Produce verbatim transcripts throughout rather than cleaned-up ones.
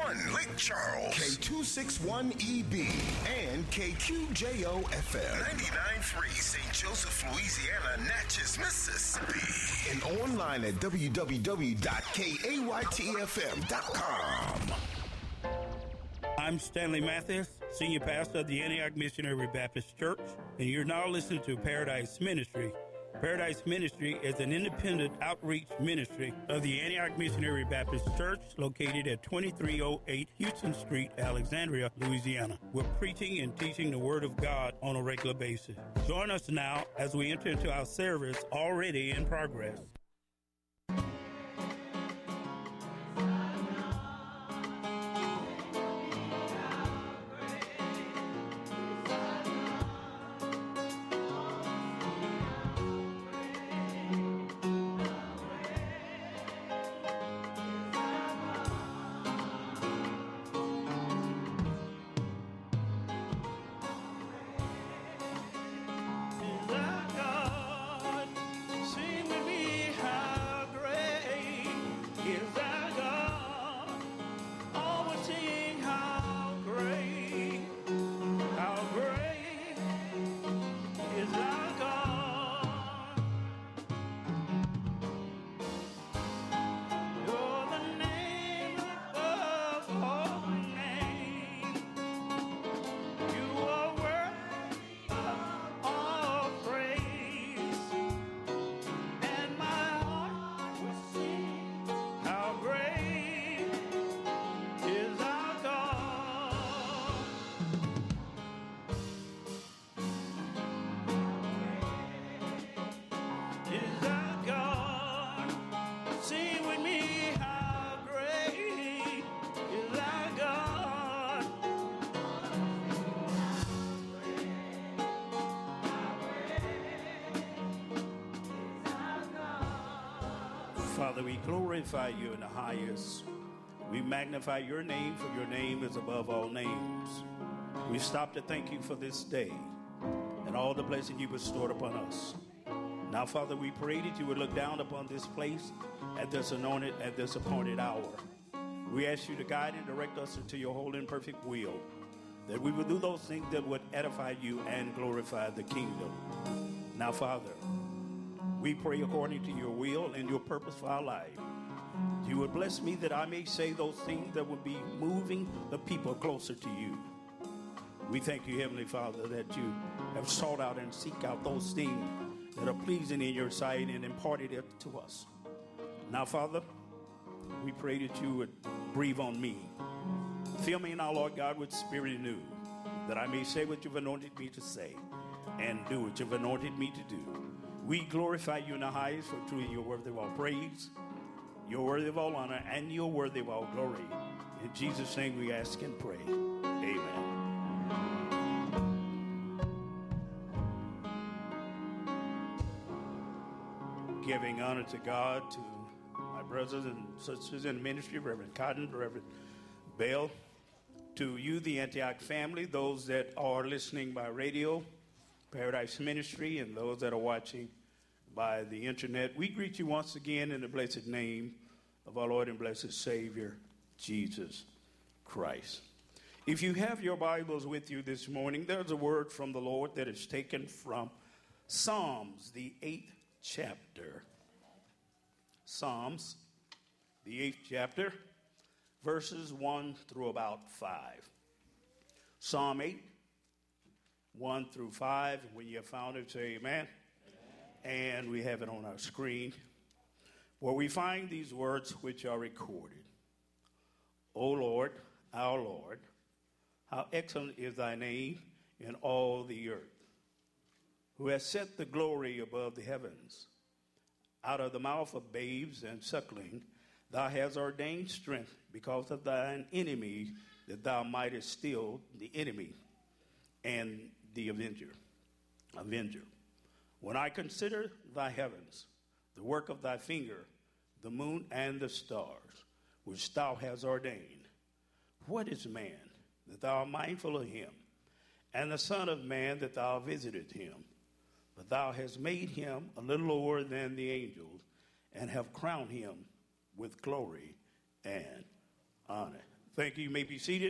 one Lake Charles, K two sixty-one E B, and K Q J O F M. ninety-nine point three Saint Joseph, Louisiana, Natchez, Mississippi. And online at w w w dot k a y t f m dot com. I'm Stanley Mathis, Senior Pastor of the Antioch Missionary Baptist Church, and you're now listening to Paradise Ministry. Paradise Ministry is an independent outreach ministry of the Antioch Missionary Baptist Church located at twenty-three oh eight Houston Street, Alexandria, Louisiana. We're preaching and teaching the Word of God on a regular basis. Join us now as we enter into our service already in progress. Father, we glorify you in the highest. We magnify your name, for your name is above all names. We stop to thank you for this day and all the blessing you bestowed upon us. Now, Father, we pray that you would look down upon this place at this anointed, at this appointed hour. We ask you to guide and direct us into your holy and perfect will, that we would do those things that would edify you and glorify the kingdom. Now, Father, we pray according to your will and your purpose for our life. You would bless me that I may say those things that would be moving the people closer to you. We thank you, Heavenly Father, that you have sought out and seek out those things that are pleasing in your sight and imparted it to us. Now, Father, we pray that you would breathe on me. Fill me now, Lord God, with spirit anew, that I may say what you've anointed me to say and do what you've anointed me to do. We glorify you in the highest, for truly you're worthy of all praise, you're worthy of all honor, and you're worthy of all glory. In Jesus' name we ask and pray. Amen. Giving honor to God, to my brothers and sisters in the ministry, Reverend Cotton, Reverend Bell, to you, the Antioch family, those that are listening by radio, Paradise Ministry, and those that are watching by the internet. We greet you once again in the blessed name of our Lord and blessed Savior, Jesus Christ. If you have your Bibles with you this morning, there's a word from the Lord that is taken from Psalms, the eighth chapter. Psalms, the eighth chapter, verses one through about five. Psalm eight, one through five. And when you have found it, say amen. Amen. And we have it on our screen, where we find these words which are recorded. O Lord, our Lord, how excellent is thy name in all the earth, who has set the glory above the heavens. Out of the mouth of babes and suckling, thou hast ordained strength because of thine enemy, that thou mightest still the enemy and the avenger. Avenger. When I consider thy heavens, the work of thy finger, the moon and the stars, which thou hast ordained, what is man that thou art mindful of him, and the son of man that thou visited him? But thou hast made him a little lower than the angels, and have crowned him with glory and honor. Thank you. You may be seated.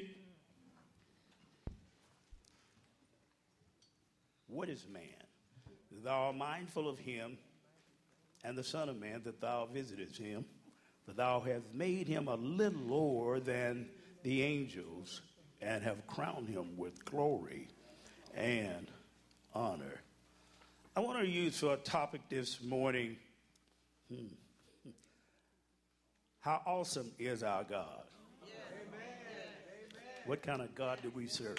What is man? Thou art mindful of him, and the Son of Man, that thou visitest him, that thou hast made him a little lower than the angels, and have crowned him with glory and honor. I want to use for a topic this morning, hmm, how awesome is our God? What kind of God do we serve?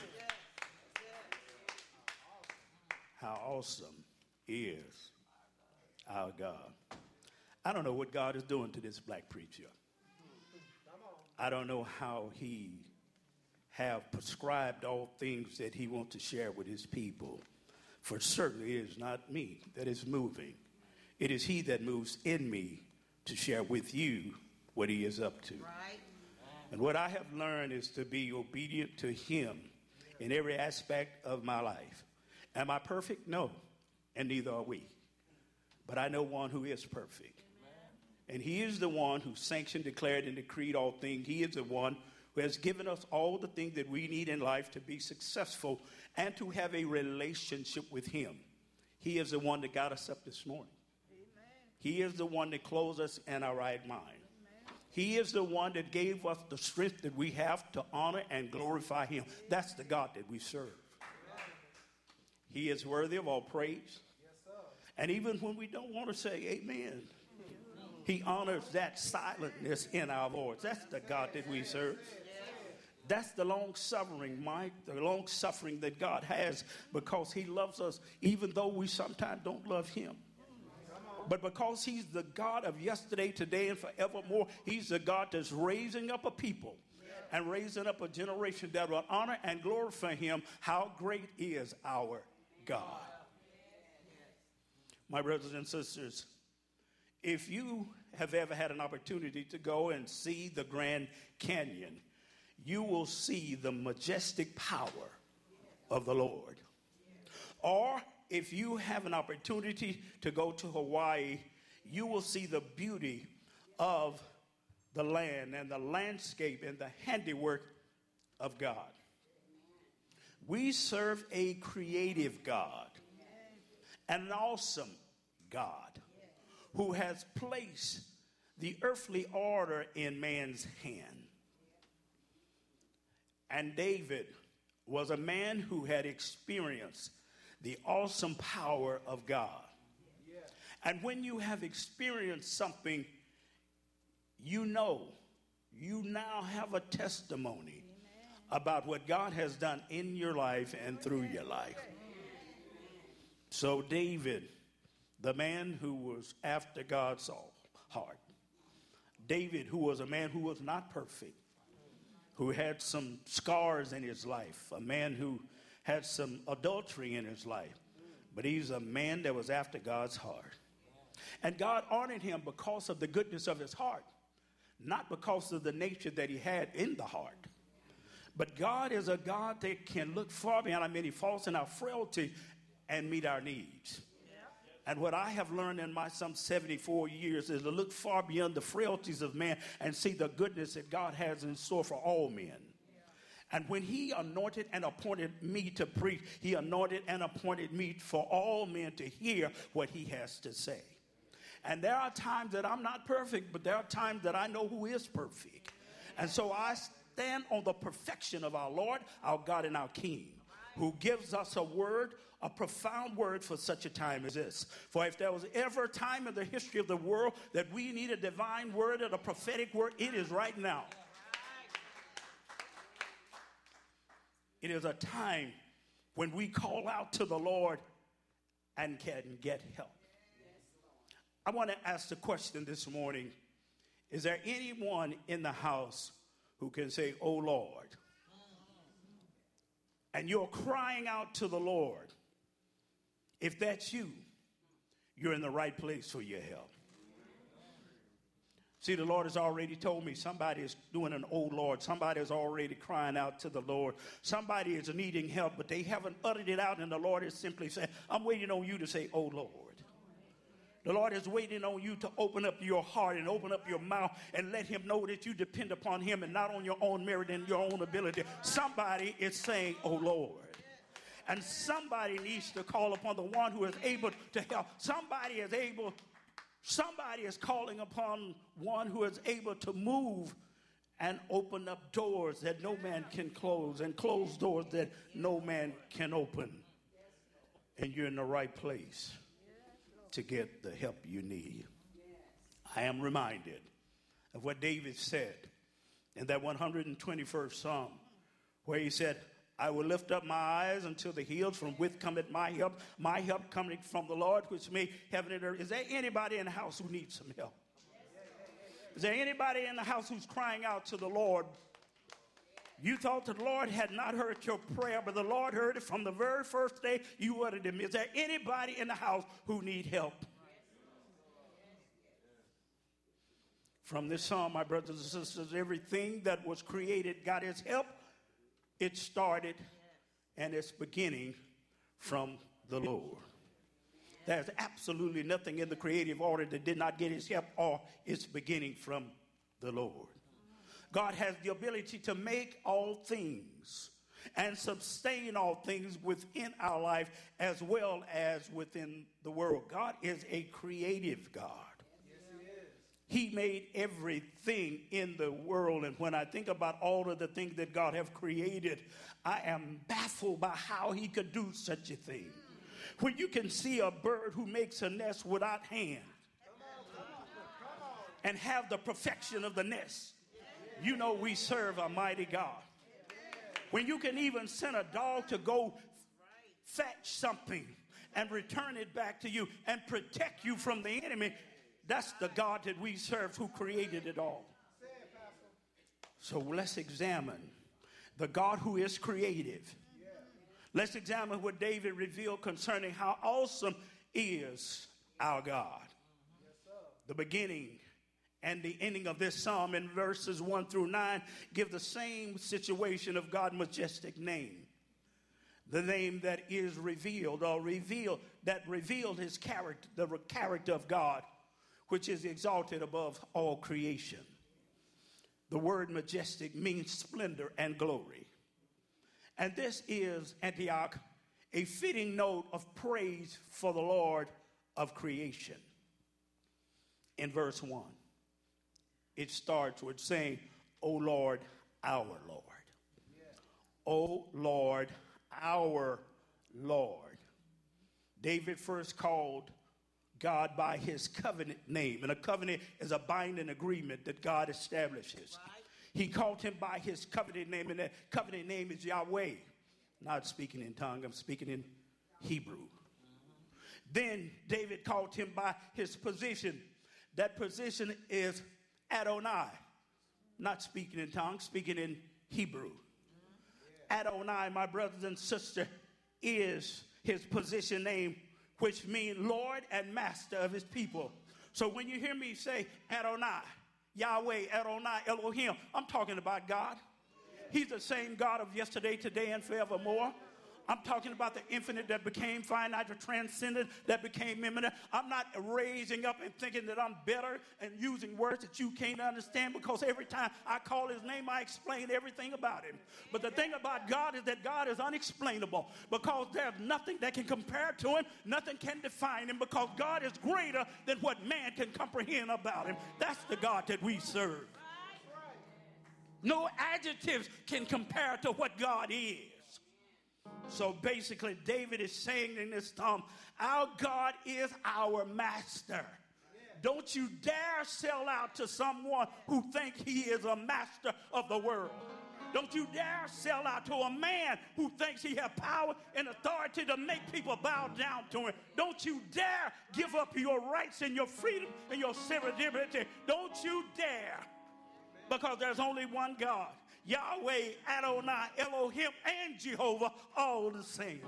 How awesome is our God? I don't know what God is doing to this black preacher. I don't know how he have prescribed all things that he wants to share with his people. For certainly it is not me that is moving. It is he that moves in me to share with you what he is up to. Right. And what I have learned is to be obedient to him in every aspect of my life. Am I perfect? No, and neither are we. But I know one who is perfect. And he is the one who sanctioned, declared, and decreed all things. He is the one who has given us all the things that we need in life to be successful and to have a relationship with him. He is the one that got us up this morning. Amen. He is the one that clothes us in our right mind. He is the one that gave us the strength that we have to honor and glorify him. That's the God that we serve. He is worthy of all praise. And even when we don't want to say amen, he honors that silentness in our voice. That's the God that we serve. That's the long-suffering, Mike, the long-suffering that God has, because he loves us even though we sometimes don't love him. But because he's the God of yesterday, today, and forevermore, he's the God that's raising up a people and raising up a generation that will honor and glorify him. How great is our God. My brothers and sisters, if you have ever had an opportunity to go and see the Grand Canyon, you will see the majestic power of the Lord. Or if you have an opportunity to go to Hawaii, you will see the beauty of the land and the landscape and the handiwork of God. We serve a creative God, an awesome God, who has placed the earthly order in man's hand. And David was a man who had experienced the awesome power of God. And when you have experienced something, you know, you now have a testimony about what God has done in your life and through your life. So David, the man who was after God's heart, David, who was a man who was not perfect, who had some scars in his life, a man who had some adultery in his life, but he's a man that was after God's heart. And God honored him because of the goodness of his heart, not because of the nature that he had in the heart. But God is a God that can look far beyond our many faults and our frailty and meet our needs. And what I have learned in my some seventy-four years is to look far beyond the frailties of man and see the goodness that God has in store for all men. And when he anointed and appointed me to preach, he anointed and appointed me for all men to hear what he has to say. And there are times that I'm not perfect, but there are times that I know who is perfect. And so I stand on the perfection of our Lord, our God, and our King, who gives us a word, a profound word for such a time as this. For if there was ever a time in the history of the world that we need a divine word and a prophetic word, it is right now. It is a time when we call out to the Lord and can get help. I want to ask the question this morning, is there anyone in the house who can say, "Oh Lord"? And you're crying out to the Lord. If that's you, you're in the right place for your help. See, the Lord has already told me somebody is doing an "oh Lord." Somebody is already crying out to the Lord. Somebody is needing help, but they haven't uttered it out, and the Lord is simply saying, "I'm waiting on you to say, 'Oh Lord.'" The Lord is waiting on you to open up your heart and open up your mouth and let him know that you depend upon him and not on your own merit and your own ability. Somebody is saying, oh, Lord. And somebody needs to call upon the one who is able to help. Somebody is able, somebody is calling upon one who is able to move and open up doors that no man can close and close doors that no man can open. And you're in the right place to get the help you need. I am reminded of what David said in that one hundred twenty-first Psalm, where he said, I will lift up my eyes until the hills, from which cometh my help. My help coming from the Lord, which made heaven and earth. Is there anybody in the house who needs some help? Is there anybody in the house who's crying out to the Lord? You thought the Lord had not heard your prayer, but the Lord heard it from the very first day you uttered it. Is there anybody in the house who need help? From this psalm, my brothers and sisters, everything that was created got its help. It started and it's beginning from the Lord. There's absolutely nothing in the creative order that did not get its help or its beginning from the Lord. God has the ability to make all things and sustain all things within our life as well as within the world. God is a creative God. He made everything in the world. And when I think about all of the things that God have created, I am baffled by how he could do such a thing. When you can see a bird who makes a nest without hands and have the perfection of the nest, you know we serve a mighty God. When you can even send a dog to go fetch something and return it back to you and protect you from the enemy, that's the God that we serve, who created it all. So let's examine the God who is creative. Let's examine what David revealed concerning how awesome is our God. The beginning and the ending of this psalm in verses one through nine give the same situation of God's majestic name. The name that is revealed, or revealed, that revealed his character, the character of God, which is exalted above all creation. The word majestic means splendor and glory. And this is, Antioch, a fitting note of praise for the Lord of creation. In verse one, it starts with saying, O Lord, our Lord. O Lord, our Lord. David first called God by his covenant name. And a covenant is a binding agreement that God establishes. Right. He called him by his covenant name, and that covenant name is Yahweh. Not speaking in tongue, I'm speaking in Hebrew. Mm-hmm. Then David called him by his position. That position is Adonai. Not speaking in tongue, speaking in Hebrew. Mm-hmm. Adonai, my brothers and sisters, is his position name, which means Lord and Master of his people. So when you hear me say Adonai, Yahweh, Adonai, Elohim, I'm talking about God. He's the same God of yesterday, today, and forevermore. I'm talking about the infinite that became finite, the transcendent that became immanent. I'm not raising up and thinking that I'm better and using words that you can't understand, because every time I call his name, I explain everything about him. But the thing about God is that God is unexplainable, because there's nothing that can compare to him. Nothing can define him, because God is greater than what man can comprehend about him. That's the God that we serve. No adjectives can compare to what God is. So basically, David is saying in this psalm, our God is our master. Yeah. Don't you dare sell out to someone who thinks he is a master of the world. Don't you dare sell out to a man who thinks he has power and authority to make people bow down to him. Don't you dare give up your rights and your freedom and your civil liberty. Don't you dare. Because there's only one God. Yahweh, Adonai, Elohim, and Jehovah, all the same.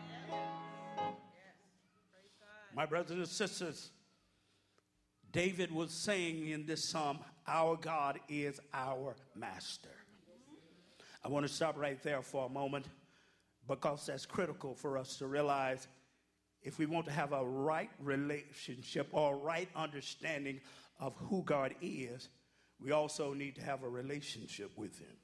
My brothers and sisters, David was saying in this psalm, our God is our master. I want to stop right there for a moment, because that's critical for us to realize if we want to have a right relationship or a right understanding of who God is, we also need to have a relationship with him.